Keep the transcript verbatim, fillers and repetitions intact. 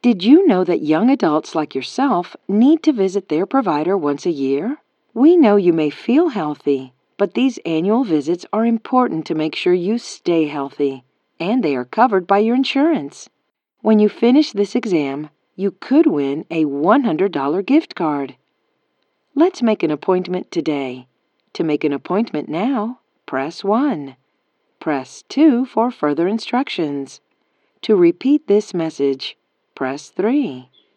Did you know that young adults like yourself need to visit their provider once a year? We know you may feel healthy, but these annual visits are important to make sure you stay healthy, and they are covered by your insurance. When you finish this exam, you could win a one hundred dollar gift card. Let's make an appointment today. To make an appointment now, press one. Press two for further instructions. To repeat this message, press three.